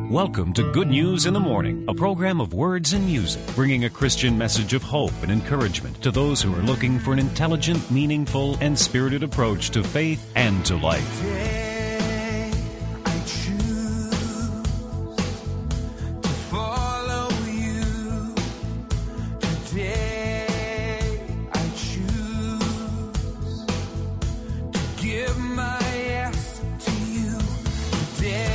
Welcome to Good News in the Morning, a program of words and music, bringing a Christian message of hope and encouragement to those who are looking for an intelligent, meaningful, and spirited approach to faith and to life. Today, I choose to follow you. Today, I choose to give my yes to you. Today,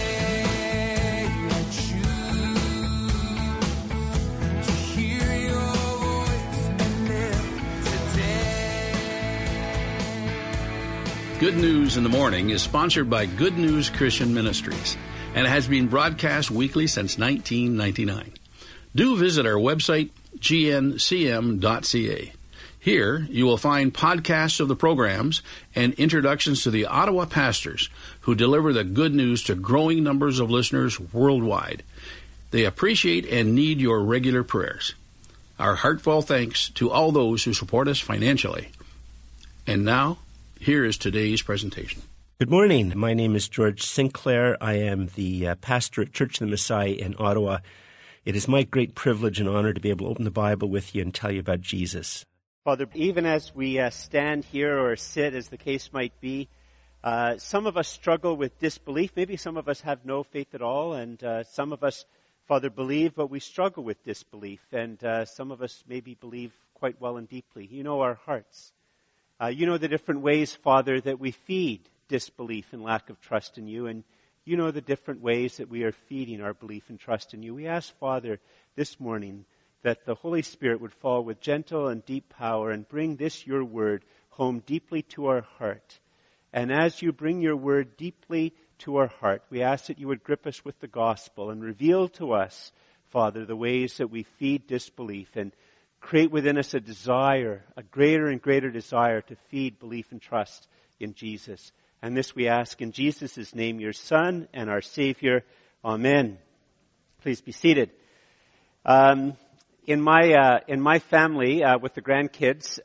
Good News in the Morning is sponsored by Good News Christian Ministries and has been broadcast weekly since 1999. Do visit our website, gncm.ca. Here, you will find podcasts of the programs and introductions to the Ottawa pastors who deliver the good news to growing numbers of listeners worldwide. They appreciate and need your regular prayers. Our heartfelt thanks to all those who support us financially. And now, here is today's presentation. Good morning. My name is George Sinclair. I am the pastor at Church of the Messiah in Ottawa. It is my great privilege and honor to be able to open the Bible with you and tell you about Jesus. Father, even as we stand here or sit, as the case might be, some of us struggle with disbelief. Maybe some of us have no faith at all, and some of us, Father, believe, but we struggle with disbelief. And some of us maybe believe quite well and deeply. You know our hearts. You know the different ways, Father, that we feed disbelief and lack of trust in you, and you know the different ways that we are feeding our belief and trust in you. We ask, Father, this morning that the Holy Spirit would fall with gentle and deep power and bring this, your word, home deeply to our heart. And as you bring your word deeply to our heart, we ask that you would grip us with the gospel and reveal to us, Father, the ways that we feed disbelief and create within us a desire, a greater and greater desire to feed belief and trust in Jesus. And this we ask in Jesus' name, your Son and our Savior. Amen. Please be seated. In my family, with the grandkids,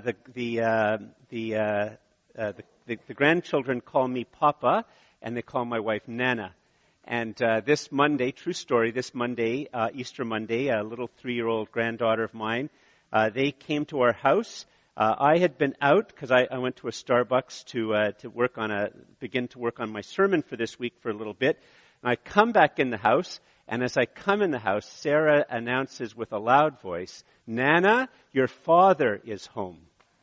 the grandchildren call me Papa, and they call my wife Nana. And this Monday, true story, this Monday, Easter Monday, a little 3-year-old granddaughter of mine, they came to our house. I had been out because I went to a Starbucks to begin to work on my sermon for this week for a little bit. And I come back in the house, and as I come in the house, Sarah announces with a loud voice, "Nana, your father is home."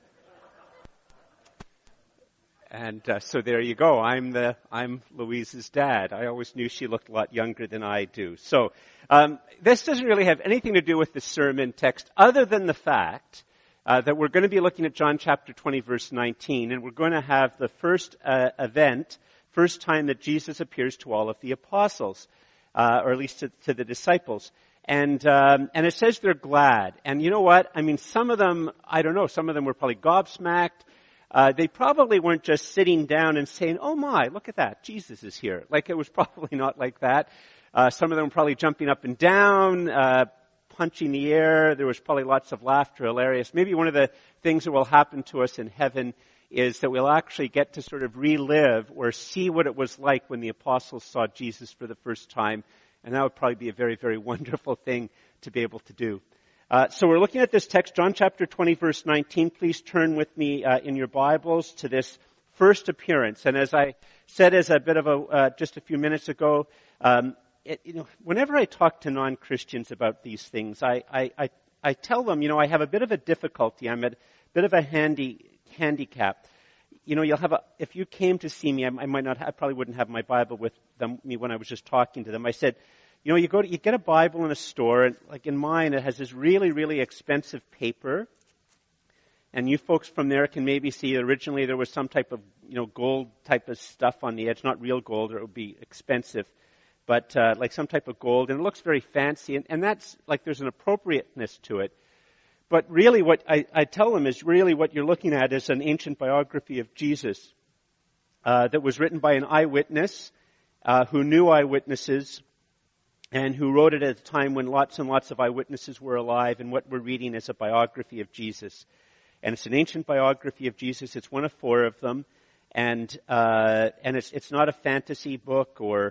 And so there you go. I'm Louise's dad. I always knew she looked a lot younger than I do. So this doesn't really have anything to do with the sermon text, other than the fact that we're going to be looking at John chapter 20, verse 19, and we're going to have the first time that Jesus appears to all of the apostles, or at least to the disciples. And it says they're glad. And you know what? I mean, some of them, I don't know, some of them were probably gobsmacked. They probably weren't just sitting down and saying, "Oh my, look at that, Jesus is here." Like, it was probably not like that. Some of them were probably jumping up and down, punching the air. There was probably lots of laughter, hilarious. Maybe one of the things that will happen to us in heaven is that we'll actually get to sort of relive or see what it was like when the apostles saw Jesus for the first time. And that would probably be a very, very wonderful thing to be able to do. So we're looking at this text, John chapter 20, verse 19. Please turn with me in your Bibles to this first appearance. And as I said as a bit of just a few minutes ago, whenever I talk to non-Christians about these things, I tell them, I have a bit of a difficulty. I'm at a bit of a handicap. If you came to see me, I probably wouldn't have my Bible with me when I was just talking to them. I said, you get a Bible in a store, and like in mine, it has this really, really expensive paper. And you folks from there can maybe see originally there was some type of, gold type of stuff on the edge, not real gold, or it would be expensive, but like some type of gold, and it looks very fancy, and that's like there's an appropriateness to it. But really what I tell them is really what you're looking at is an ancient biography of Jesus that was written by an eyewitness who knew eyewitnesses, and who wrote it at a time when lots and lots of eyewitnesses were alive, and what we're reading is a biography of Jesus. And it's an ancient biography of Jesus. It's one of 4 of them, and it's not a fantasy book or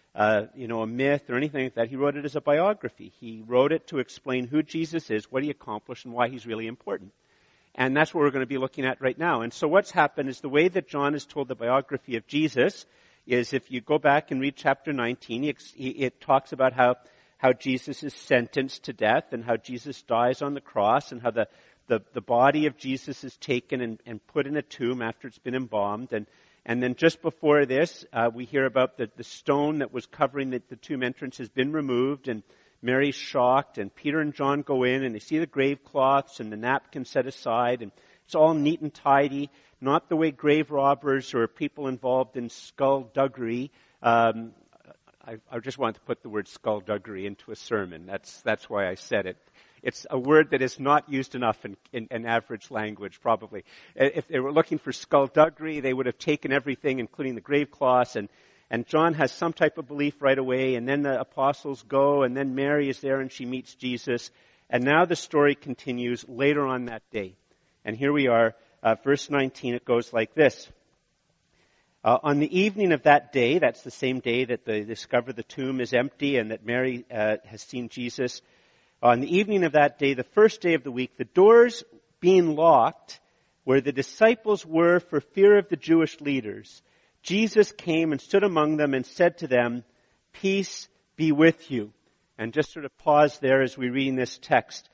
a myth or anything like that. He wrote it as a biography. He wrote it to explain who Jesus is, what he accomplished, and why he's really important. And that's what we're going to be looking at right now. And so what's happened is the way that John has told the biography of Jesus is, if you go back and read chapter 19, it talks about how Jesus is sentenced to death and how Jesus dies on the cross and how the body of Jesus is taken and put in a tomb after it's been embalmed. And then just before this, we hear about the stone that was covering the tomb entrance has been removed, and Mary's shocked, and Peter and John go in, and they see the grave cloths and the napkin set aside, and it's all neat and tidy, not the way grave robbers or people involved in skullduggery. I just wanted to put the word skullduggery into a sermon. That's why I said it. It's a word that is not used enough in average language, probably. If they were looking for skullduggery, they would have taken everything, including the grave cloths, and John has some type of belief right away, and then the apostles go, and then Mary is there and she meets Jesus. And now the story continues later on that day. And here we are, verse 19, it goes like this. On the evening of that day, that's the same day that they discover the tomb is empty and that Mary has seen Jesus. On the evening of that day, the first day of the week, the doors being locked where the disciples were for fear of the Jewish leaders, Jesus came and stood among them and said to them, "Peace be with you." And just sort of pause there as we read this text.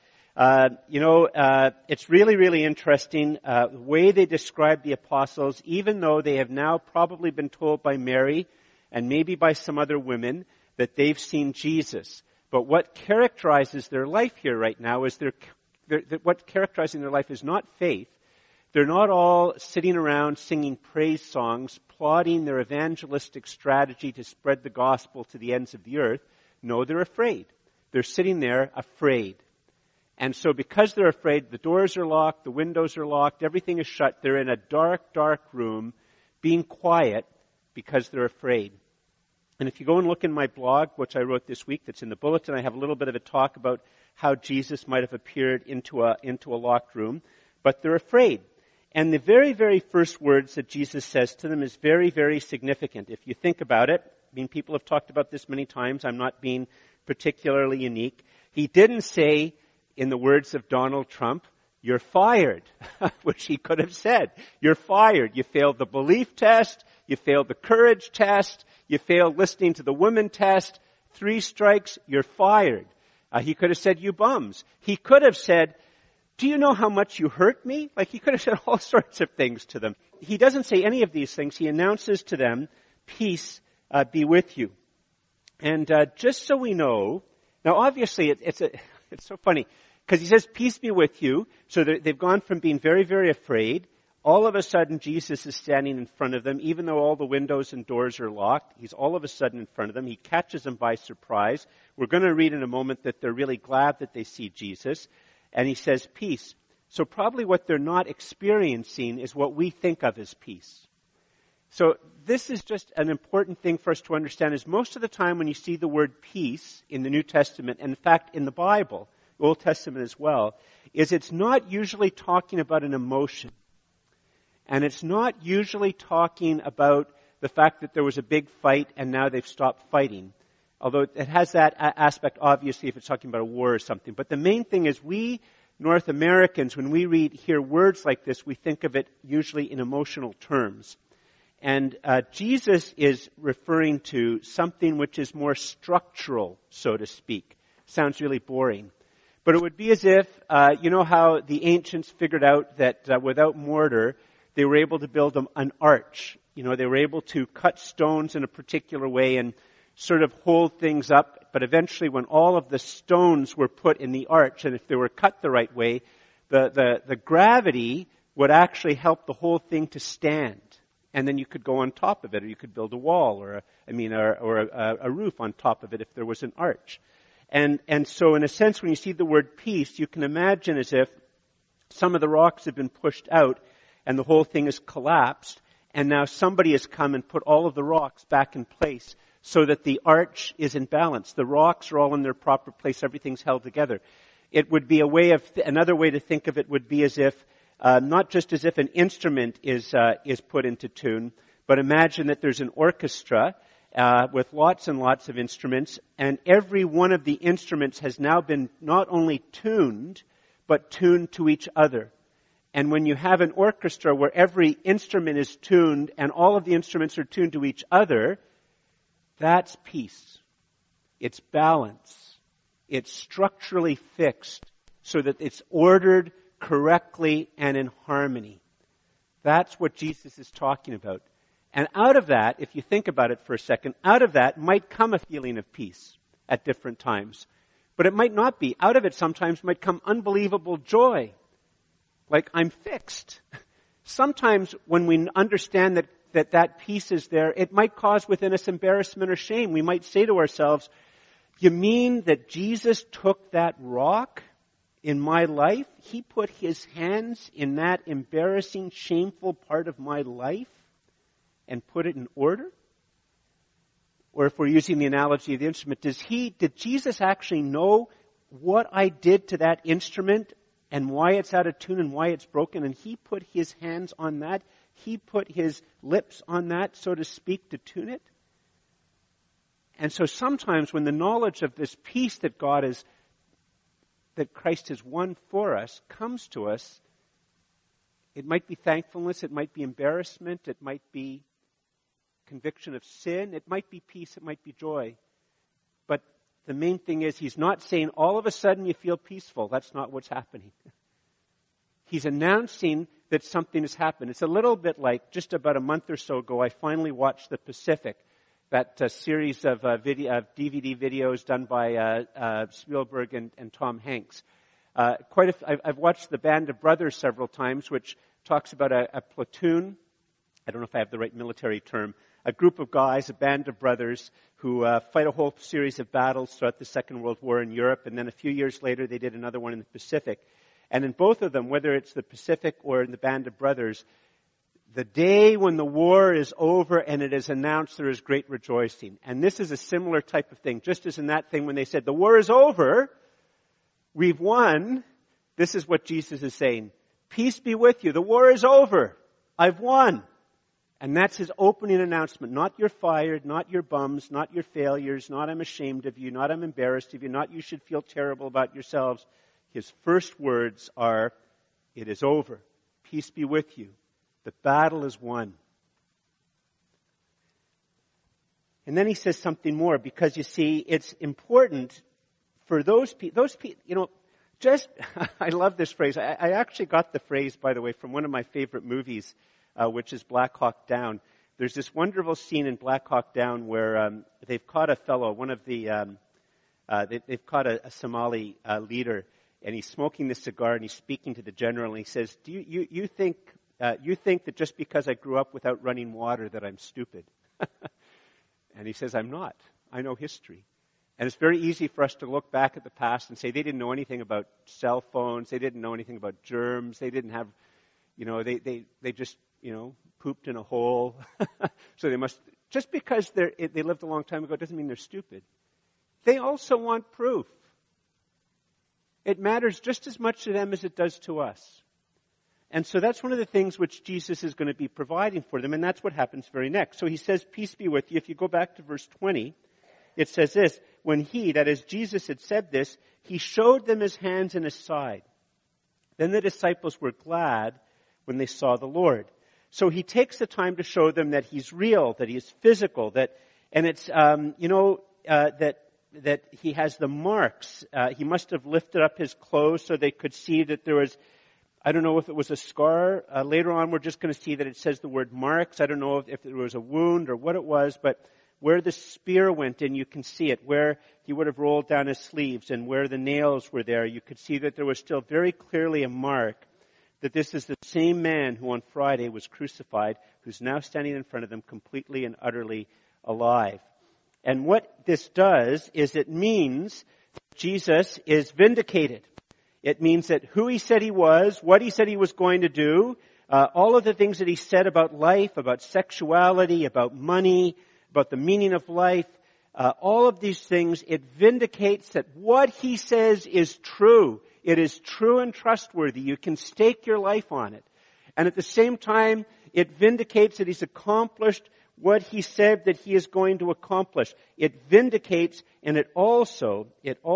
It's really, really interesting the way they describe the apostles, even though they have now probably been told by Mary and maybe by some other women that they've seen Jesus. But what characterizes their life here right now is what characterizing their life is not faith. They're not all sitting around singing praise songs, plotting their evangelistic strategy to spread the gospel to the ends of the earth. No, they're afraid. They're sitting there afraid. And so because they're afraid, the doors are locked, the windows are locked, everything is shut. They're in a dark, dark room, being quiet because they're afraid. And if you go and look in my blog, which I wrote this week, that's in the bulletin, I have a little bit of a talk about how Jesus might have appeared into a locked room. But they're afraid. And the very, very first words that Jesus says to them is very, very significant. If you think about it, people have talked about this many times. I'm not being particularly unique. He didn't say, in the words of Donald Trump, "You're fired," which he could have said. You're fired. You failed the belief test. You failed the courage test. You failed listening to the woman test. 3 strikes, you're fired. He could have said, "You bums." He could have said, "Do you know how much you hurt me?" He could have said all sorts of things to them. He doesn't say any of these things. He announces to them, "Peace be with you." And just so we know, now obviously it's so funny, because he says, "Peace be with you." So they've gone from being very, very afraid. All of a sudden, Jesus is standing in front of them, even though all the windows and doors are locked. He's all of a sudden in front of them. He catches them by surprise. We're going to read in a moment that they're really glad that they see Jesus. And he says, "Peace." So probably what they're not experiencing is what we think of as peace. So this is just an important thing for us to understand, is most of the time when you see the word peace in the New Testament, and in fact in the Bible, Old Testament as well, is it's not usually talking about an emotion. And it's not usually talking about the fact that there was a big fight and now they've stopped fighting. Although it has that aspect, obviously, if it's talking about a war or something. But the main thing is, we North Americans, when we hear words like this, we think of it usually in emotional terms. And Jesus is referring to something which is more structural, so to speak. Sounds really boring. But it would be as if, you know how the ancients figured out that without mortar, they were able to build an arch. You know, they were able to cut stones in a particular way and sort of hold things up. But eventually, when all of the stones were put in the arch, and if they were cut the right way, the gravity would actually help the whole thing to stand. And then you could go on top of it, or you could build a wall, or a roof on top of it if there was an arch. And so in a sense, when you see the word peace, you can imagine as if some of the rocks have been pushed out and the whole thing is collapsed, and now somebody has come and put all of the rocks back in place so that the arch is in balance. The rocks are all in their proper place. Everything's held together. It would be another way to think of it would be as if, not just as if an instrument is put into tune, but imagine that there's an orchestra, with lots and lots of instruments, and every one of the instruments has now been not only tuned, but tuned to each other. And when you have an orchestra where every instrument is tuned and all of the instruments are tuned to each other, that's peace. It's balance. It's structurally fixed so that it's ordered correctly and in harmony. That's what Jesus is talking about. And out of that, if you think about it for a second, out of that might come a feeling of peace at different times. But it might not be. Out of it sometimes might come unbelievable joy. Like, I'm fixed. Sometimes when we understand that peace is there, it might cause within us embarrassment or shame. We might say to ourselves, you mean that Jesus took that rock in my life? He put his hands in that embarrassing, shameful part of my life and put it in order? Or if we're using the analogy of the instrument, did Jesus actually know what I did to that instrument and why it's out of tune and why it's broken, and he put his hands on that? He put his lips on that, so to speak, to tune it? And so sometimes when the knowledge of this peace that that Christ has won for us comes to us, it might be thankfulness, it might be embarrassment, it might be conviction of sin, it might be peace, it might be joy. But the main thing is, he's not saying all of a sudden you feel peaceful. That's not what's happening. He's announcing that something has happened. It's a little bit like, just about a month or so ago, I finally watched The Pacific, that series of DVD videos done by Spielberg and Tom Hanks. I've watched The Band of Brothers several times, which talks about a platoon. I don't know if I have the right military term. A group of guys, a band of brothers, who fight a whole series of battles throughout the Second World War in Europe, and then a few years later they did another one in the Pacific. And in both of them, whether it's the Pacific or in the Band of Brothers, the day when the war is over and it is announced, there is great rejoicing. And this is a similar type of thing. Just as in that thing when they said, the war is over, we've won, this is what Jesus is saying. Peace be with you. The war is over. I've won. And that's his opening announcement. Not you're fired, not your bums, not your failures, not I'm ashamed of you, not I'm embarrassed of you, not you should feel terrible about yourselves. His first words are, it is over. Peace be with you. The battle is won. And then he says something more, because you see, it's important for those people, I love this phrase. I actually got the phrase, by the way, from one of my favorite movies, which is Black Hawk Down. There's this wonderful scene in Black Hawk Down where they've caught a fellow, they've caught a Somali leader, and he's smoking this cigar and he's speaking to the general, and he says, "Do you think that just because I grew up without running water that I'm stupid?" And he says, "I'm not. I know history." And it's very easy for us to look back at the past and say they didn't know anything about cell phones, they didn't know anything about germs, they didn't have, they just, pooped in a hole. So they must, just because they lived a long time ago doesn't mean they're stupid. They also want proof. It matters just as much to them as it does to us. And so that's one of the things which Jesus is going to be providing for them, and that's what happens very next. So he says, peace be with you. If you go back to verse 20, it says this, when he, that is Jesus, had said this, he showed them his hands and his side. Then the disciples were glad when they saw the Lord. So he takes the time to show them that he's real, that he is physical, that he has the marks. He must have lifted up his clothes so they could see that there was, I don't know if it was a scar. Later on, we're just going to see that it says the word marks. I don't know if there was a wound or what it was, but where the spear went in, you can see it. Where he would have rolled down his sleeves and where the nails were there, you could see that there was still very clearly a mark that this is the same man who on Friday was crucified, who's now standing in front of them completely and utterly alive. And what this does is it means that Jesus is vindicated. It means that who he said he was, what he said he was going to do, all of the things that he said about life, about sexuality, about money, about the meaning of life, all of these things, it vindicates that what he says is true. It is true and trustworthy. You can stake your life on it. And at the same time, it vindicates that he's accomplished what he said that he is going to accomplish. It vindicates, and it also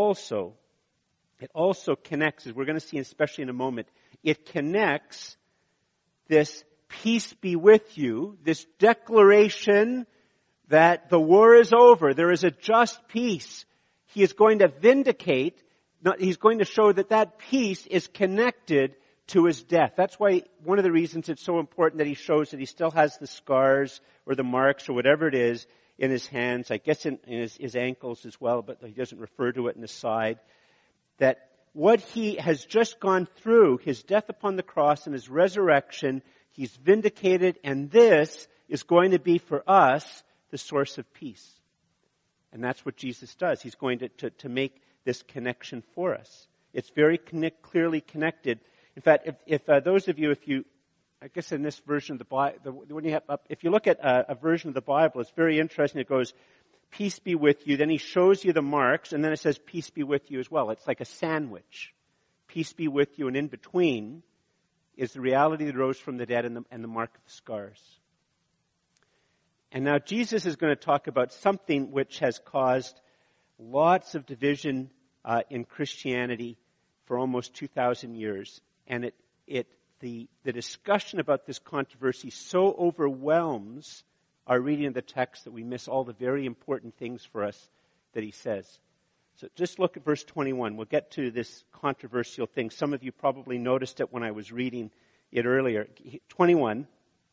connects, as we're going to see especially in a moment, it connects this peace be with you, this declaration that the war is over, there is a just peace. He is going to vindicate, he's going to show that that peace is connected to his death. That's why one of the reasons it's so important that he shows that he still has the scars or the marks or whatever it is in his hands, I guess in his ankles as well, but he doesn't refer to it in the side. That what he has just gone through, his death upon the cross and his resurrection, he's vindicated, and this is going to be for us the source of peace. And that's what Jesus does. He's going to make this connection for us. It's very clearly connected. In fact, if those of you, I guess in this version of the Bible, when you have if you look at a version of the Bible, it's very interesting. It goes, peace be with you. Then he shows you the marks, and then it says, peace be with you as well. It's like a sandwich. Peace be with you, and in between is the reality that rose from the dead and the mark of the scars. And now Jesus is going to talk about something which has caused lots of division in Christianity for almost 2,000 years. And the discussion about this controversy so overwhelms our reading of the text that we miss all the very important things for us that he says. So just look at verse 21. We'll get to this controversial thing. Some of you probably noticed it when I was reading it earlier. 21.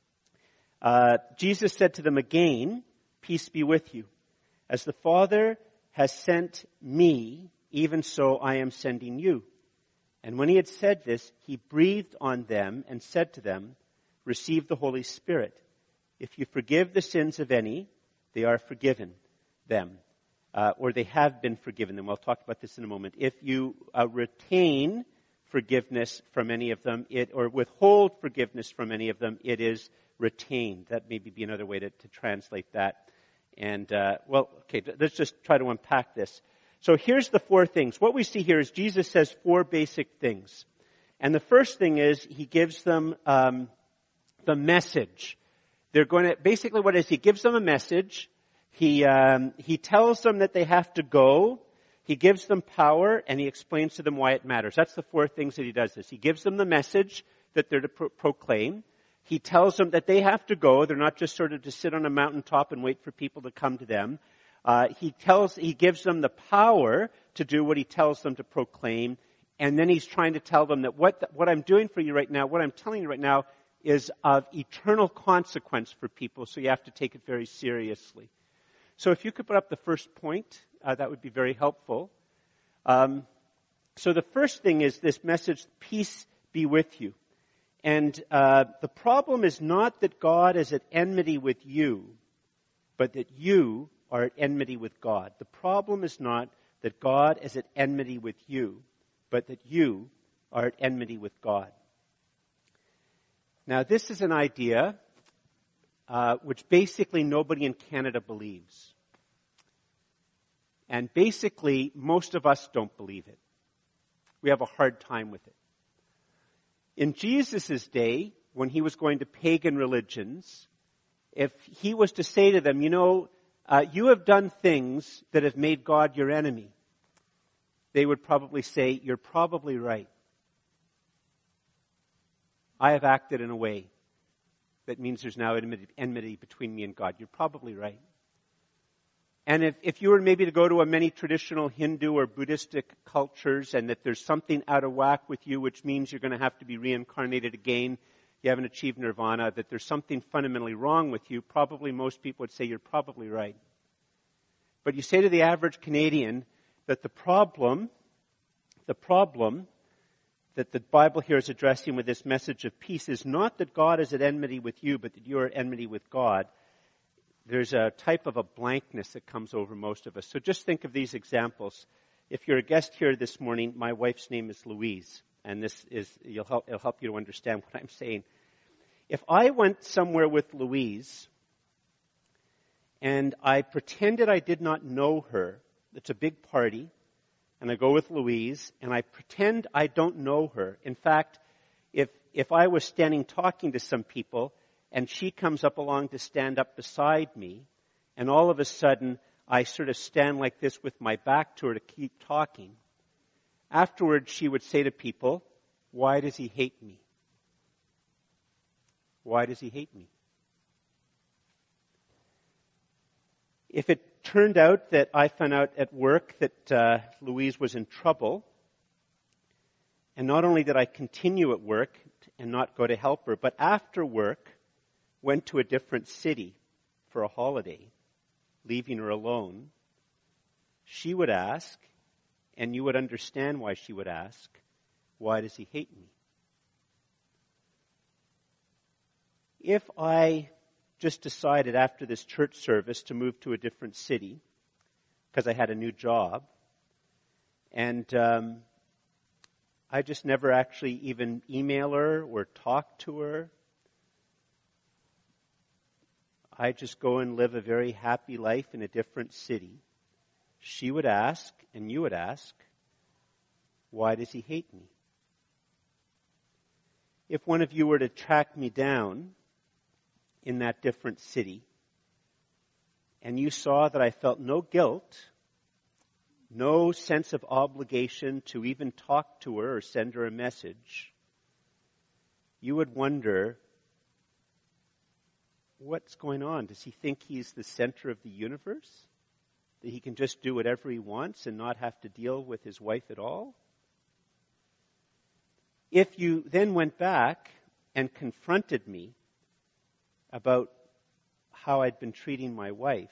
Jesus said to them again, peace be with you. As the Father has sent me, even so I am sending you. And when he had said this, he breathed on them and said to them, receive the Holy Spirit. If you forgive the sins of any, they are forgiven them. Or they have been forgiven them. We'll talk about this in a moment. If you retain forgiveness from any of them, or withhold forgiveness from any of them, it is retained. That maybe be another way to translate that. And, let's just try to unpack this. So here's the four things. What we see here is Jesus says four basic things. And the first thing is he gives them the message. They're going to, basically what it is, he gives them a message. He tells them that they have to go. He gives them power, and he explains to them why it matters. That's the four things that he does this. He gives them the message that they're to proclaim. He tells them that they have to go. They're not just sort of to sit on a mountaintop and wait for people to come to them. He gives them the power to do what he tells them to proclaim. And then he's trying to tell them that what I'm doing for you right now, what I'm telling you right now, is of eternal consequence for people, so you have to take it very seriously. So if you could put up the first point, that would be very helpful. So the first thing is this message, peace be with you. And the problem is not that God is at enmity with you, but that you are at enmity with God. The problem is not that God is at enmity with you, but that you are at enmity with God. Now, this is an idea which basically nobody in Canada believes. And basically, most of us don't believe it. We have a hard time with it. In Jesus' day, when he was going to pagan religions, if he was to say to them, you have done things that have made God your enemy, they would probably say, you're probably right. I have acted in a way that means there's now enmity between me and God. You're probably right. And if you were maybe to go to many traditional Hindu or Buddhistic cultures and that there's something out of whack with you, which means you're going to have to be reincarnated again, you haven't achieved nirvana, that there's something fundamentally wrong with you, probably most people would say you're probably right. But you say to the average Canadian that the problem that the Bible here is addressing with this message of peace is not that God is at enmity with you, but that you are at enmity with God. There's a type of a blankness that comes over most of us. So just think of these examples. If you're a guest here this morning, my wife's name is Louise, and it'll help you to understand what I'm saying. If I went somewhere with Louise and I pretended I did not know her, it's a big party, and I go with Louise, and I pretend I don't know her. In fact, if I was standing talking to some people, and she comes up along to stand up beside me, and all of a sudden I sort of stand like this with my back to her to keep talking. Afterwards, she would say to people, "Why does he hate me? Why does he hate me?" If it turned out that I found out at work that Louise was in trouble, and not only did I continue at work and not go to help her, but after work went to a different city for a holiday, leaving her alone, she would ask, and you would understand why she would ask, "Why does he hate me?" If I just decided after this church service to move to a different city because I had a new job, and I just never actually even email her or talk to her, I just go and live a very happy life in a different city, she would ask, and you would ask, "Why does he hate me?" If one of you were to track me down in that different city, and you saw that I felt no guilt, no sense of obligation to even talk to her or send her a message, you would wonder, what's going on? Does he think he's the center of the universe? That he can just do whatever he wants and not have to deal with his wife at all? If you then went back and confronted me about how I'd been treating my wife,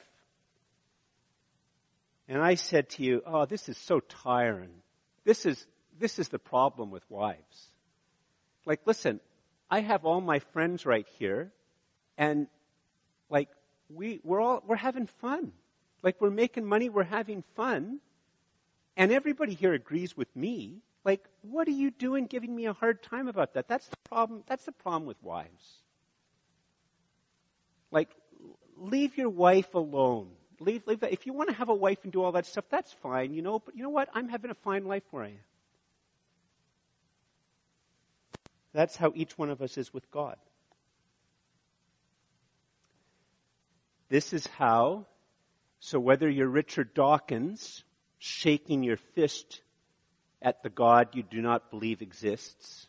and I said to you, "Oh, this is so tiring. This is the problem with wives. Like, listen, I have all my friends right here, and like we're having fun. Like, we're making money, we're having fun, and everybody here agrees with me. Like, what are you doing giving me a hard time about that? That's the problem. That's the problem with wives. Like, leave your wife alone. Leave that. If you want to have a wife and do all that stuff, that's fine, but you know what? I'm having a fine life where I am." That's how each one of us is with God. This is how, so whether you're Richard Dawkins, shaking your fist at the God you do not believe exists,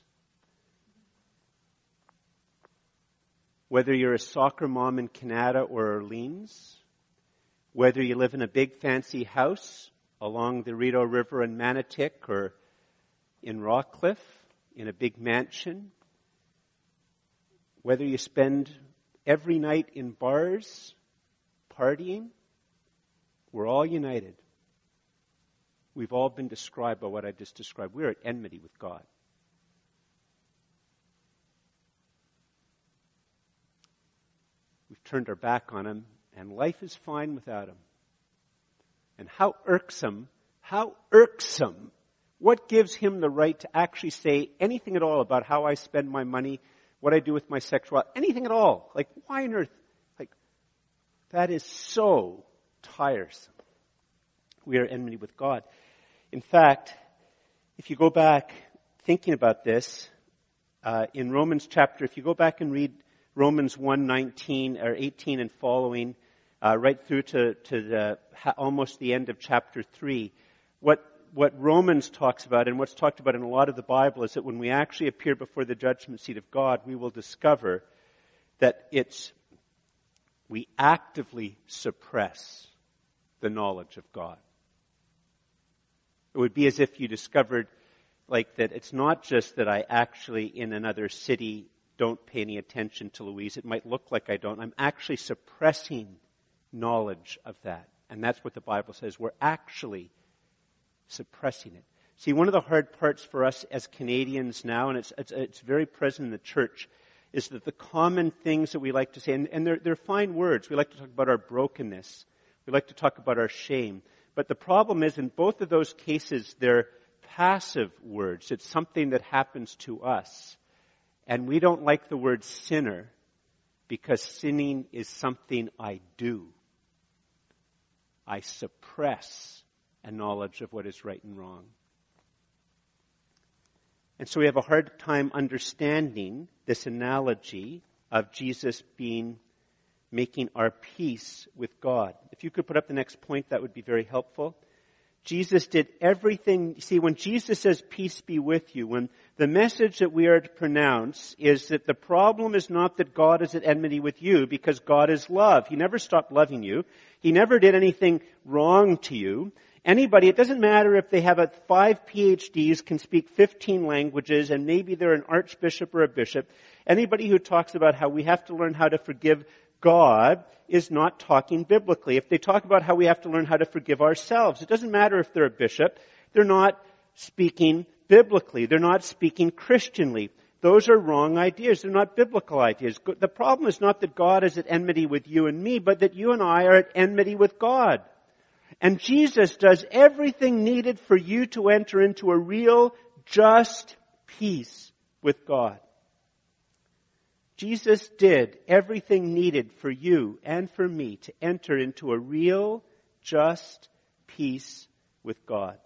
whether you're a soccer mom in Canada or Orleans, whether you live in a big fancy house along the Rideau River in Manotick or in Rockcliffe, in a big mansion, whether you spend every night in bars partying, we're all united. We've all been described by what I just described. We're at enmity with God. We've turned our back on him, and life is fine without him. And how irksome, what gives him the right to actually say anything at all about how I spend my money, what I do with my sexuality, anything at all? Like, why on earth? Like, that is so tiresome. We are at enmity with God. In fact, if you go back thinking about this, in Romans chapter, if you go back and read Romans 1:19 or 18 and following, right through to almost the end of chapter 3, what Romans talks about and what's talked about in a lot of the Bible is that when we actually appear before the judgment seat of God, we will discover that we actively suppress the knowledge of God. It would be as if you discovered like that it's not just that I actually in another city don't pay any attention to Louise. It might look like I don't. I'm actually suppressing knowledge of that. And that's what the Bible says. We're actually suppressing it. See, one of the hard parts for us as Canadians now, and it's very present in the church, is that the common things that we like to say, and they're fine words. We like to talk about our brokenness. We like to talk about our shame. But the problem is, in both of those cases, they're passive words. It's something that happens to us. And we don't like the word sinner because sinning is something I do. I suppress a knowledge of what is right and wrong. And so we have a hard time understanding this analogy of Jesus making our peace with God. If you could put up the next point, that would be very helpful. Jesus did everything. See, when Jesus says, peace be with you, when the message that we are to pronounce is that the problem is not that God is at enmity with you, because God is love. He never stopped loving you. He never did anything wrong to you. Anybody, it doesn't matter if they have 5 PhDs, can speak 15 languages, and maybe they're an archbishop or a bishop. Anybody who talks about how we have to learn how to forgive God is not talking biblically. If they talk about how we have to learn how to forgive ourselves, it doesn't matter if they're a bishop. They're not speaking biblically. They're not speaking Christianly. Those are wrong ideas. They're not biblical ideas. The problem is not that God is at enmity with you and me, but that you and I are at enmity with God. And Jesus does everything needed for you to enter into a real, just peace with God. Jesus did everything needed for you and for me to enter into a real, just peace with God.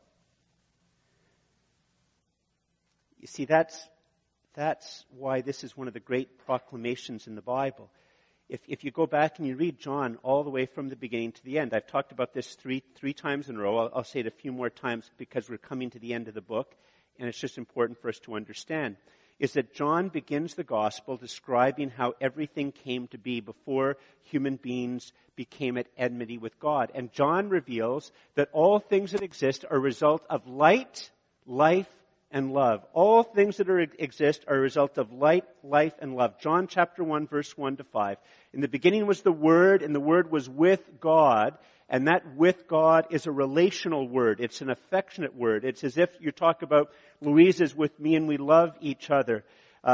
You see, that's why this is one of the great proclamations in the Bible. If you go back and you read John all the way from the beginning to the end, I've talked about this three times in a row. I'll say it a few more times because we're coming to the end of the book, and it's just important for us to understand, is that John begins the gospel describing how everything came to be before human beings became at enmity with God. And John reveals that all things that exist are a result of light, life, and love. All things that exist are a result of light, life, and love. John chapter 1, verse 1 to 5. In the beginning was the Word, and the Word was with God. And that with God is a relational word. It's an affectionate word. It's as if you talk about Louise is with me and we love each other.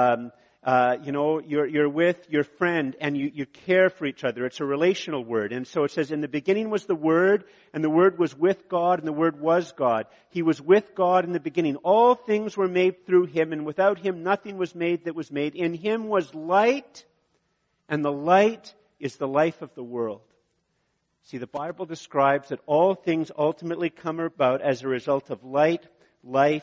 You're with your friend and you care for each other. It's a relational word. And so it says, in the beginning was the Word, and the Word was with God, and the Word was God. He was with God in the beginning. All things were made through Him, and without Him nothing was made that was made. In Him was light, and the light is the life of the world. See, the Bible describes that all things ultimately come about as a result of light, life,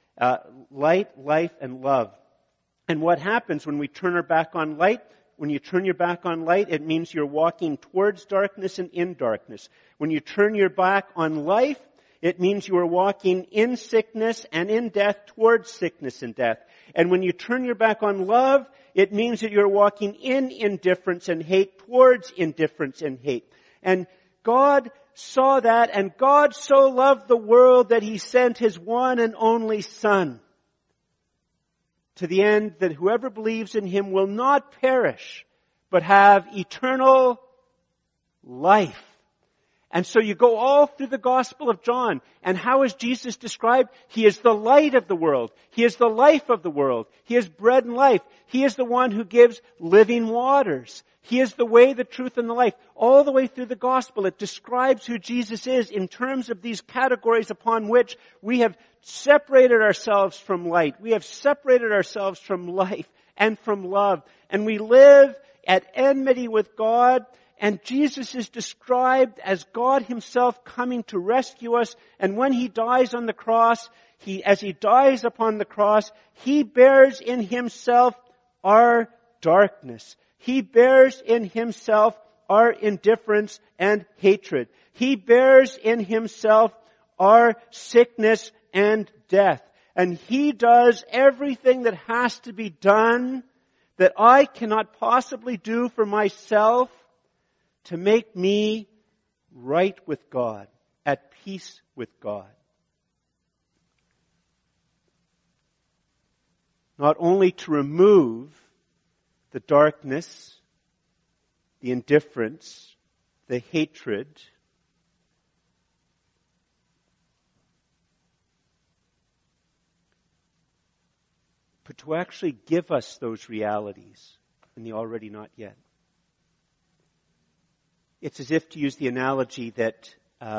and love. And what happens when we turn our back on light? When you turn your back on light, it means you're walking towards darkness and in darkness. When you turn your back on life, it means you are walking in sickness and in death towards sickness and death. And when you turn your back on love, it means that you're walking in indifference and hate towards indifference and hate. And God saw that, and God so loved the world that He sent His one and only Son, to the end that whoever believes in Him will not perish, but have eternal life. And so you go all through the Gospel of John, and how is Jesus described? He is the light of the world. He is the life of the world. He is bread and life. He is the one who gives living waters. He is the way, the truth, and the life. All the way through the Gospel, it describes who Jesus is in terms of these categories upon which we have separated ourselves from light. We have separated ourselves from life and from love. And we live at enmity with God. And Jesus is described as God Himself coming to rescue us. And when He dies on the cross, as He dies upon the cross, He bears in Himself our darkness. He bears in Himself our indifference and hatred. He bears in Himself our sickness and death. And He does everything that has to be done that I cannot possibly do for myself to make me right with God, at peace with God. Not only to remove the darkness, the indifference, the hatred, but to actually give us those realities in the already not yet. It's as if, to use the analogy, that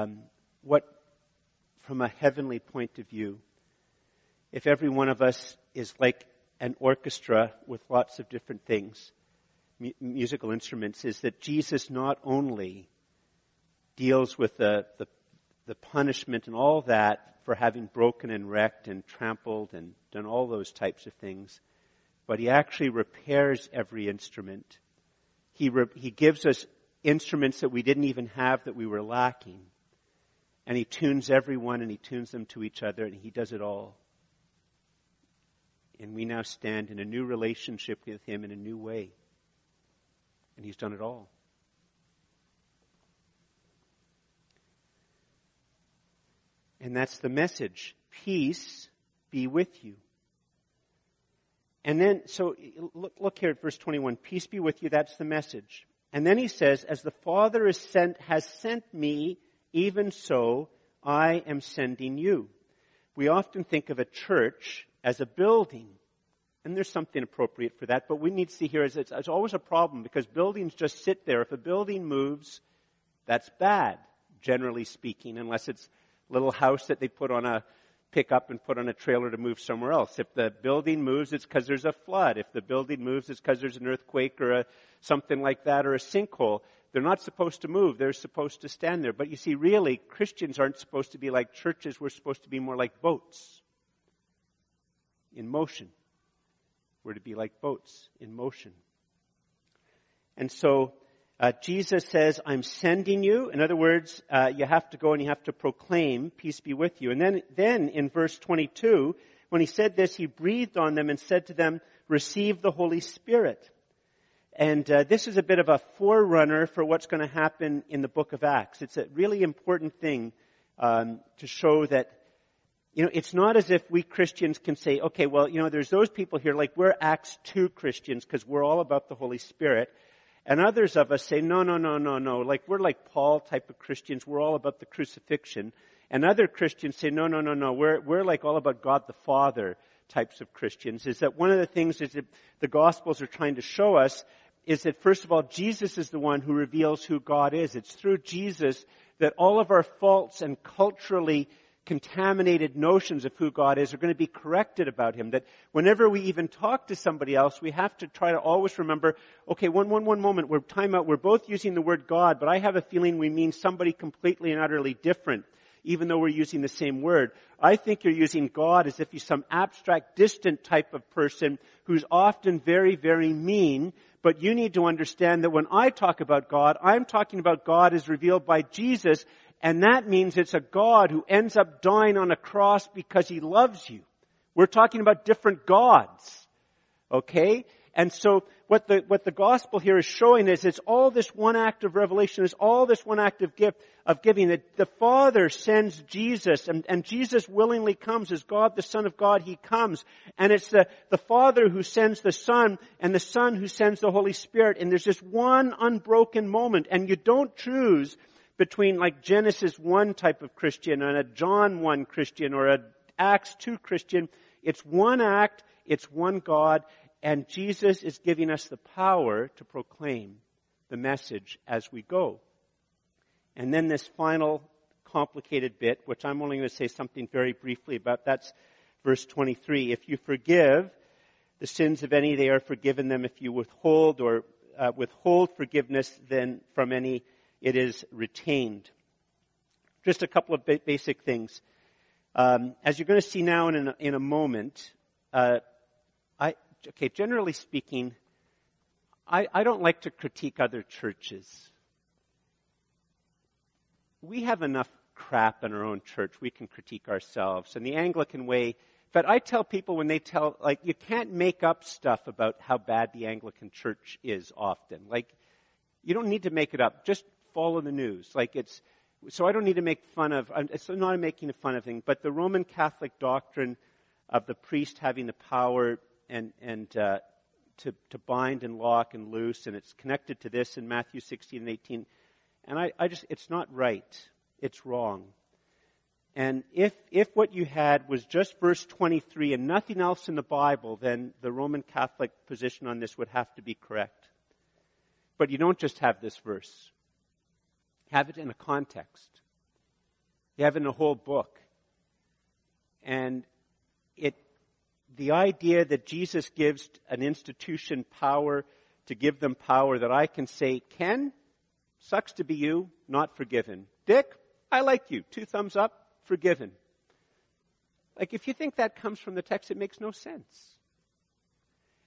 from a heavenly point of view, if every one of us is like an orchestra with lots of different things, musical instruments, is that Jesus not only deals with the punishment and all that for having broken and wrecked and trampled and done all those types of things, but he actually repairs every instrument. He gives us instruments that we didn't even have, that we were lacking. And he tunes everyone, and he tunes them to each other, and he does it all. And we now stand in a new relationship with him in a new way. And he's done it all. And that's the message. Peace be with you. And then, so look here at verse 21. Peace be with you, that's the message. And then he says, as the Father has sent me, even so I am sending you. We often think of a church as a building. And there's something appropriate for that. But we need to see here is it's always a problem because buildings just sit there. If a building moves, that's bad, generally speaking, unless it's a little house that they put on a pickup and put on a trailer to move somewhere else. If the building moves, it's because there's a flood. If the building moves, it's because there's an earthquake or something like that or a sinkhole. They're not supposed to move. They're supposed to stand there. But you see, really, Christians aren't supposed to be like churches. We're supposed to be more like boats in motion. We're to be like boats in motion. And so Jesus says, I'm sending you. In other words, you have to go and you have to proclaim, peace be with you. And then in verse 22, when he said this, he breathed on them and said to them, receive the Holy Spirit. And this is a bit of a forerunner for what's going to happen in the book of Acts. It's a really important thing to show that, it's not as if we Christians can say, okay, well, there's those people here, like we're Acts 2 Christians because we're all about the Holy Spirit. And others of us say, no. Like we're like Paul type of Christians. We're all about the crucifixion. And other Christians say, no. We're like all about God the Father types of Christians. Is that one of the things is that the Gospels are trying to show us is that first of all, Jesus is the one who reveals who God is. It's through Jesus that all of our faults and culturally contaminated notions of who God is are going to be corrected about him. That whenever we even talk to somebody else, we have to try to always remember, okay, one moment, we're both using the word God, but I have a feeling we mean somebody completely and utterly different, even though we're using the same word. I think you're using God as if he's some abstract, distant type of person who's often very, very mean. But you need to understand that when I talk about God, I'm talking about God as revealed by Jesus. And that means it's a God who ends up dying on a cross because he loves you. We're talking about different gods. Okay? And so what the gospel here is showing is it's all this one act of revelation, it's all this one act of giving. That the Father sends Jesus, and Jesus willingly comes as God, the Son of God, he comes. And it's the Father who sends the Son, and the Son who sends the Holy Spirit. And there's this one unbroken moment, and you don't choose between like Genesis 1 type of Christian and a John 1 Christian or a Acts 2 Christian. It's one act, it's one God, and Jesus is giving us the power to proclaim the message as we go. And then this final complicated bit, which I'm only going to say something very briefly about, that's verse 23. If you forgive the sins of any, they are forgiven them. If you withhold forgiveness then from any, it is retained. Just a couple of basic things. As you're going to see now in a moment, generally speaking, I don't like to critique other churches. We have enough crap in our own church. We can critique ourselves. And the Anglican way, but I tell people when they tell, like, you can't make up stuff about how bad the Anglican church is often. Like, you don't need to make it up. Just follow the news. So I don't need to make fun of, it's not making fun of things, but the Roman Catholic doctrine of the priest having the power and to bind and lock and loose, and it's connected to this in Matthew 16 and 18. And it's not right. It's wrong. And if what you had was just verse 23 and nothing else in the Bible, then the Roman Catholic position on this would have to be correct. But you don't just have this verse. Have it in a context. You have it in a whole book. And the idea that Jesus gives an institution power to give them power that I can say, Ken, sucks to be you, not forgiven. Dick, I like you, 2 thumbs up, forgiven. Like if you think that comes from the text, it makes no sense.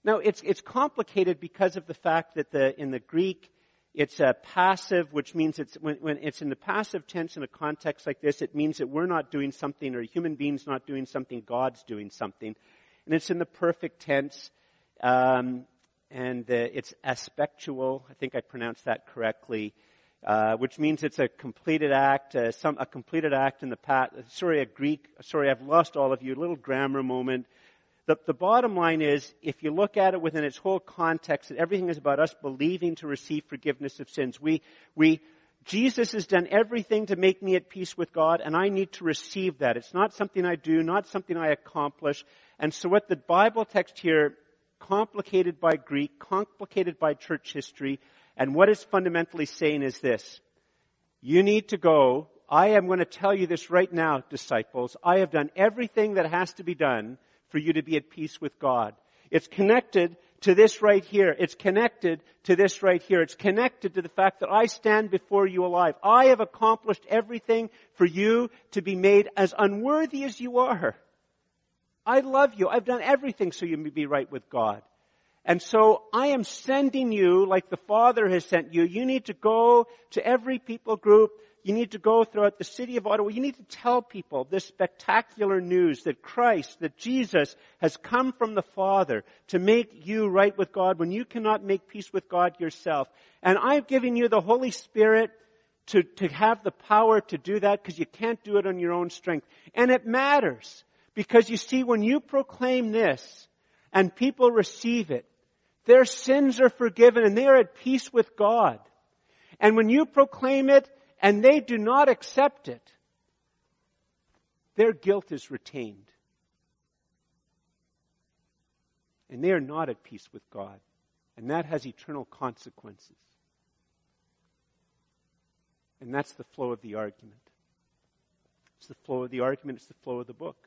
Now, it's complicated because of the fact that in the Greek, it's a passive, which means when it's in the passive tense in a context like this, it means that we're not doing something, or a human being's not doing something, God's doing something. And it's in the perfect tense, and it's aspectual. I think I pronounced that correctly, which means it's a completed act, a completed act in the past. Sorry, I've lost all of you. A little grammar moment. The bottom line is, if you look at it within its whole context, that everything is about us believing to receive forgiveness of sins. Jesus has done everything to make me at peace with God, and I need to receive that. It's not something I do, not something I accomplish. And so what the Bible text here, complicated by Greek, complicated by church history, and what it's fundamentally saying is this: you need to go. I am going to tell you this right now, disciples. I have done everything that has to be done for you to be at peace with God. It's connected to this right here. It's connected to this right here. It's connected to the fact that I stand before you alive. I have accomplished everything for you to be made as unworthy as you are. I love you. I've done everything so you may be right with God. And so I am sending you like the Father has sent you. You need to go to every people group. You need to go throughout the city of Ottawa. You need to tell people this spectacular news that Christ, that Jesus has come from the Father to make you right with God when you cannot make peace with God yourself. And I've given you the Holy Spirit to have the power to do that, because you can't do it on your own strength. And it matters, because you see, when you proclaim this and people receive it, their sins are forgiven and they are at peace with God. And when you proclaim it and they do not accept it, their guilt is retained. And they are not at peace with God. And that has eternal consequences. And that's the flow of the argument. It's the flow of the argument. It's the flow of the book.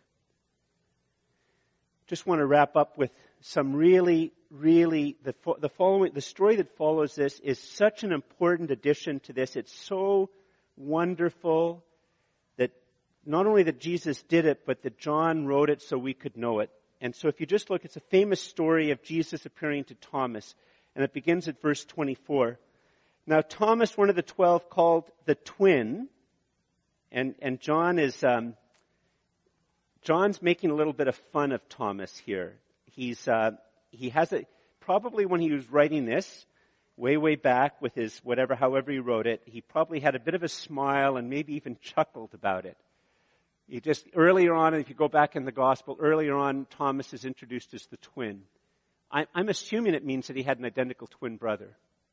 Just want to wrap up with some really, the story that follows this is such an important addition to this. It's so wonderful that not only that Jesus did it, but that John wrote it so we could know it. And so if you just look, it's a famous story of Jesus appearing to Thomas, and it begins at verse 24. Now Thomas, one of the 12, called the twin, and John is, John's making a little bit of fun of Thomas here. He has probably when he was writing this, way back with his however he wrote it, he probably had a bit of a smile and maybe even chuckled about it. He just, earlier on, if you go back in the gospel, earlier on, Thomas is introduced as the twin. I'm assuming it means that he had an identical twin brother.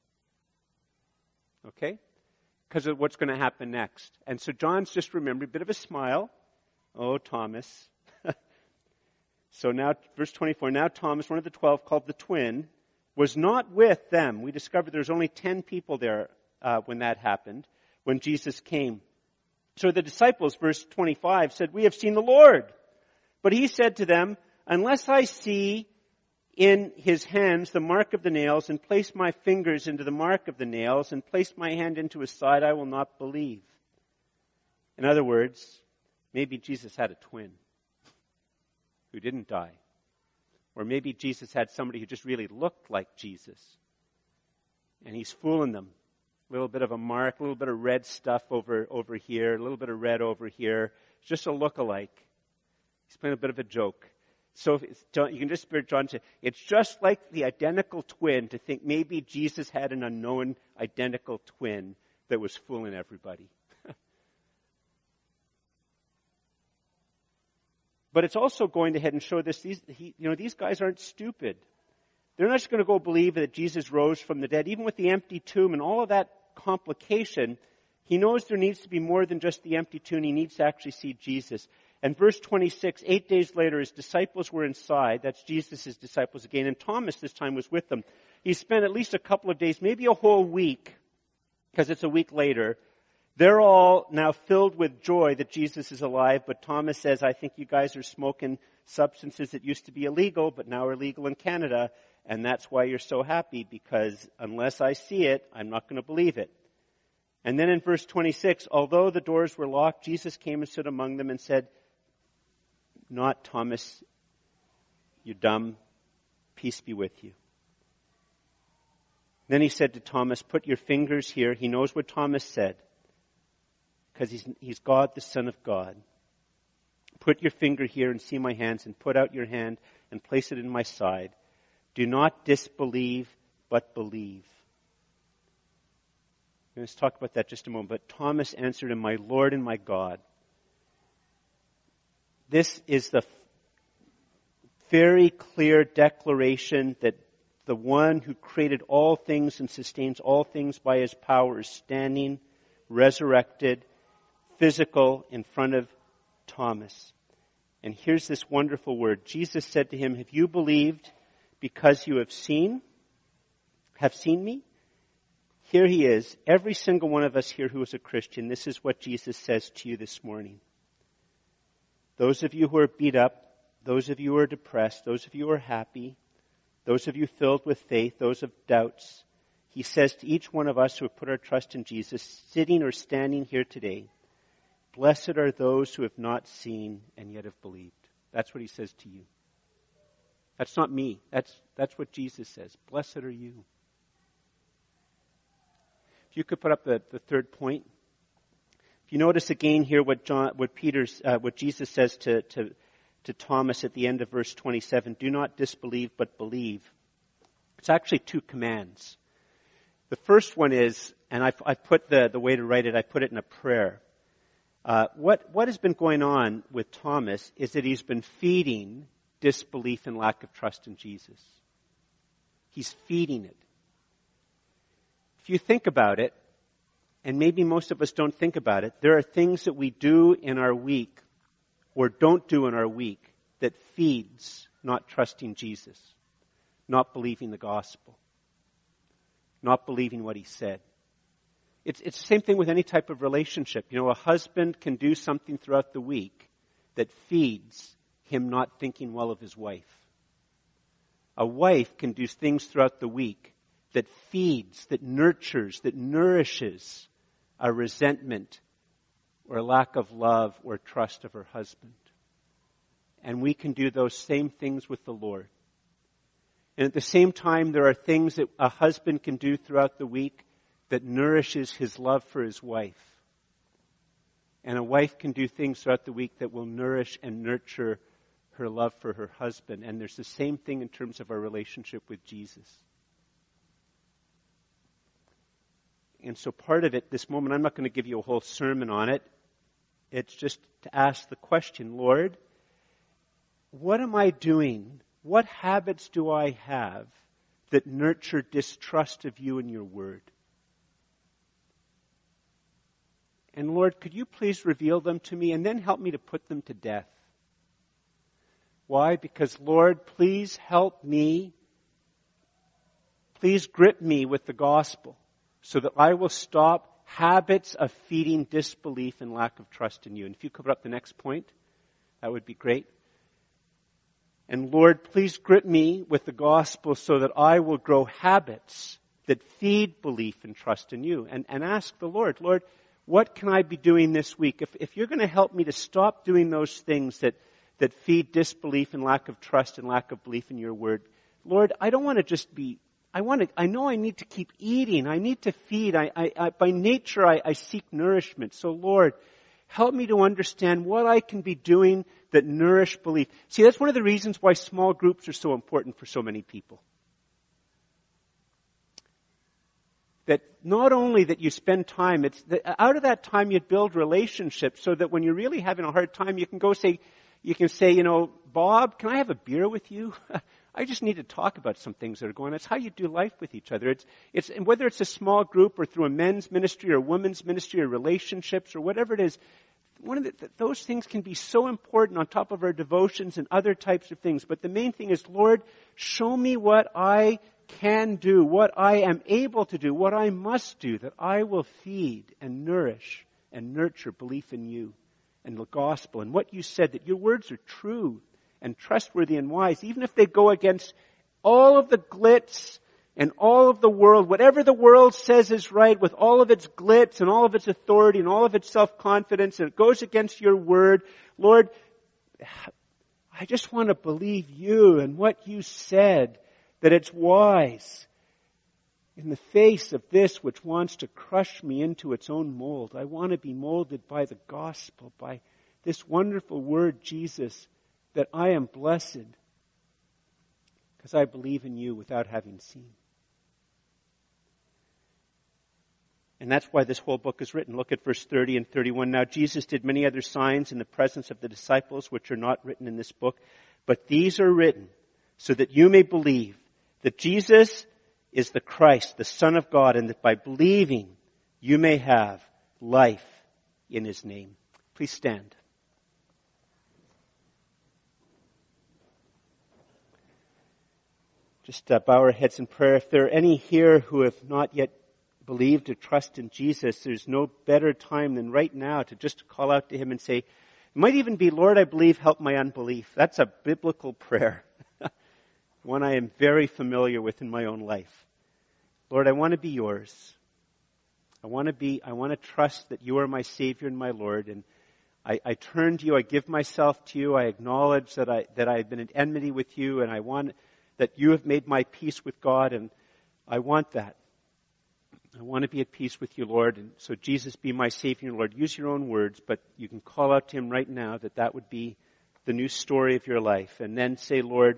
Okay? Because of what's going to happen next. And so John's just remembering a bit of a smile. Oh, Thomas. So now, verse 24, now Thomas, one of the 12, called the twin, was not with them. We discovered there's only 10 people there when that happened, when Jesus came. So the disciples, verse 25, said, "We have seen the Lord." But he said to them, "Unless I see in his hands the mark of the nails, and place my fingers into the mark of the nails, and place my hand into his side, I will not believe." In other words, maybe Jesus had a twin who didn't die. Or maybe Jesus had somebody who just really looked like Jesus. And he's fooling them. A little bit of a mark, a little bit of red stuff over here, a little bit of red over here. It's just a look-alike. He's playing a bit of a joke. So you can just hear John say, it's just like the identical twin to think maybe Jesus had an unknown identical twin that was fooling everybody. But it's also going ahead and show this. These guys aren't stupid. They're not just going to go believe that Jesus rose from the dead. Even with the empty tomb and all of that complication, he knows there needs to be more than just the empty tomb. He needs to actually see Jesus. And verse 26, 8 days later, his disciples were inside. That's Jesus' disciples again. And Thomas this time was with them. He spent at least a couple of days, maybe a whole week, because it's a week later. They're all now filled with joy that Jesus is alive, but Thomas says, "I think you guys are smoking substances that used to be illegal, but now are legal in Canada, and that's why you're so happy, because unless I see it, I'm not going to believe it." And then in verse 26, although the doors were locked, Jesus came and stood among them and said, "Not Thomas, you dumb Peace be with you. Then he said to Thomas, put your fingers here. He knows what Thomas said, because he's God, the Son of God. Put your finger here and see my hands, and put out your hand and place it in my side. Do not disbelieve, but believe. Let's talk about that just a moment. But Thomas answered him, my Lord and my God. This is the very clear declaration that the one who created all things and sustains all things by his power is standing, resurrected, physical, in front of Thomas. And here's this wonderful word. Jesus said to him, have you believed because you have seen me? Here he is. Every single one of us here who is a Christian, this is what Jesus says to you this morning. Those of you who are beat up, those of you who are depressed, those of you who are happy, those of you filled with faith, those of doubts, he says to each one of us who have put our trust in Jesus, sitting or standing here today, blessed are those who have not seen and yet have believed. That's what he says to you. That's not me. That's what Jesus says. Blessed are you. If you could put up the third point. If you notice again here what Jesus says to Thomas at the end of verse 27, do not disbelieve but believe. It's actually two commands. The first one is, and I put the way to write it, I put it in a prayer. What has been going on with Thomas is that he's been feeding disbelief and lack of trust in Jesus. He's feeding it. If you think about it, and maybe most of us don't think about it, there are things that we do in our week or don't do in our week that feeds not trusting Jesus, not believing the gospel, not believing what he said. It's the same thing with any type of relationship. You know, a husband can do something throughout the week that feeds him not thinking well of his wife. A wife can do things throughout the week that feeds, that nurtures, that nourishes a resentment or a lack of love or trust of her husband. And we can do those same things with the Lord. And at the same time, there are things that a husband can do throughout the week that nourishes his love for his wife. And a wife can do things throughout the week that will nourish and nurture her love for her husband. And there's the same thing in terms of our relationship with Jesus. And so part of it, this moment, I'm not going to give you a whole sermon on it. It's just to ask the question, Lord, what am I doing? What habits do I have that nurture distrust of you and your word? And Lord, could you please reveal them to me and then help me to put them to death? Why? Because, Lord, please help me. Please grip me with the gospel so that I will stop habits of feeding disbelief and lack of trust in you. And if you could put up the next point, that would be great. And Lord, please grip me with the gospel so that I will grow habits that feed belief and trust in you. And ask the Lord, Lord, what can I be doing this week? If you're going to help me to stop doing those things that feed disbelief and lack of trust and lack of belief in your word, Lord, I don't want to just be, I know I need to keep eating. I need to feed. By nature, I seek nourishment. So Lord, help me to understand what I can be doing that nourish belief. See, that's one of the reasons why small groups are so important for so many people. That not only that you spend time, it's that out of that time you build relationships so that when you're really having a hard time, you can say, you know, Bob, can I have a beer with you? I just need to talk about some things that are going on. It's how you do life with each other. It's whether it's a small group or through a men's ministry or women's ministry or relationships or whatever it is, those things can be so important on top of our devotions and other types of things. But the main thing is, Lord, show me what I can do, what I am able to do, what I must do, that I will feed and nourish and nurture belief in you and the gospel and what you said, that your words are true and trustworthy and wise, even if they go against all of the glitz and all of the world, whatever the world says is right, with all of its glitz and all of its authority and all of its self-confidence, and it goes against your word. Lord, I just want to believe you and what you said that it's wise. In the face of this which wants to crush me into its own mold, I want to be molded by the gospel, by this wonderful word, Jesus, that I am blessed because I believe in you without having seen. And that's why this whole book is written. Look at verse 30 and 31. Now Jesus did many other signs in the presence of the disciples, which are not written in this book, but these are written so that you may believe that Jesus is the Christ, the Son of God, and that by believing you may have life in his name. Please stand. Just bow our heads in prayer. If there are any here who have not yet believed or trust in Jesus, there's no better time than right now to just call out to him and say, it might even be, Lord, I believe, help my unbelief. That's a biblical prayer. One I am very familiar with in my own life. Lord, I want to be yours. I want to trust that you are my Savior and my Lord, and I turn to you, I give myself to you, I acknowledge that I've been in enmity with you, and I want that you have made my peace with God, and I want that. I want to be at peace with you, Lord, and so Jesus, be my Savior and Lord. Use your own words, but you can call out to him right now that would be the new story of your life, and then say, Lord,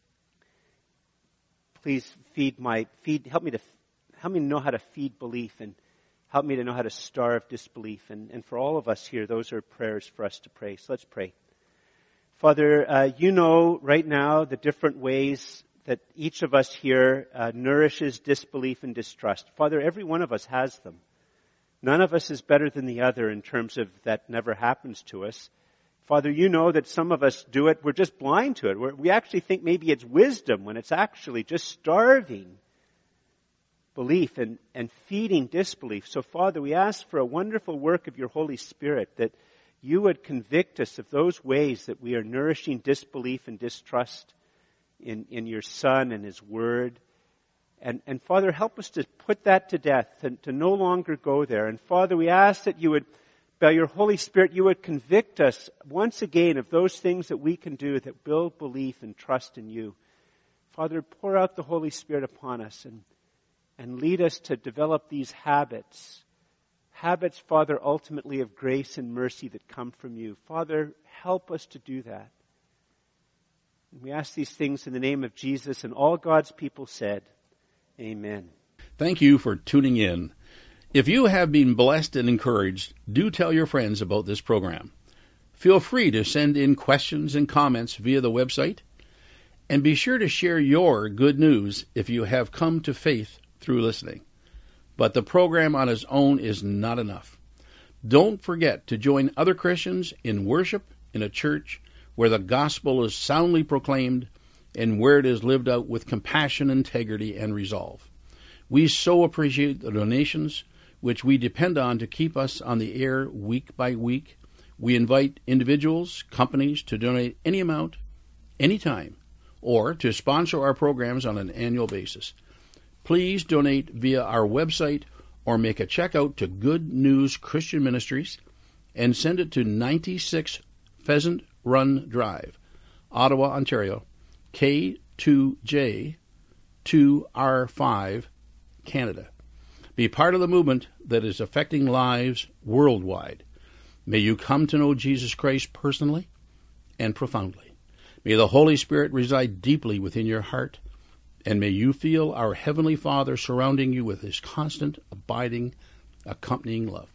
please help me to know how to feed belief, and help me to know how to starve disbelief. And for all of us here, those are prayers for us to pray. So let's pray. Father, you know right now the different ways that each of us here nourishes disbelief and distrust. Father, every one of us has them. None of us is better than the other in terms of that never happens to us. Father, you know that some of us do it, we're just blind to it. We actually think maybe it's wisdom when it's actually just starving belief and feeding disbelief. So Father, we ask for a wonderful work of your Holy Spirit, that you would convict us of those ways that we are nourishing disbelief and distrust in your Son and his Word. And Father, help us to put that to death, to no longer go there. And Father, we ask that you would, by your Holy Spirit, you would convict us once again of those things that we can do that build belief and trust in you. Father, pour out the Holy Spirit upon us and lead us to develop these habits. Habits, Father, ultimately of grace and mercy that come from you. Father, help us to do that. And we ask these things in the name of Jesus, and all God's people said, Amen. Thank you for tuning in. If you have been blessed and encouraged, do tell your friends about this program. Feel free to send in questions and comments via the website, and be sure to share your good news if you have come to faith through listening. But the program on its own is not enough. Don't forget to join other Christians in worship in a church where the gospel is soundly proclaimed and where it is lived out with compassion, integrity, and resolve. We so appreciate the donations which we depend on to keep us on the air week by week. We invite individuals, companies to donate any amount, anytime, or to sponsor our programs on an annual basis. Please donate via our website or make a check out to Good News Christian Ministries and send it to 96 Pheasant Run Drive, Ottawa, Ontario, K2J 2R5, Canada. Be part of the movement that is affecting lives worldwide. May you come to know Jesus Christ personally and profoundly. May the Holy Spirit reside deeply within your heart, and may you feel our Heavenly Father surrounding you with his constant, abiding, accompanying love.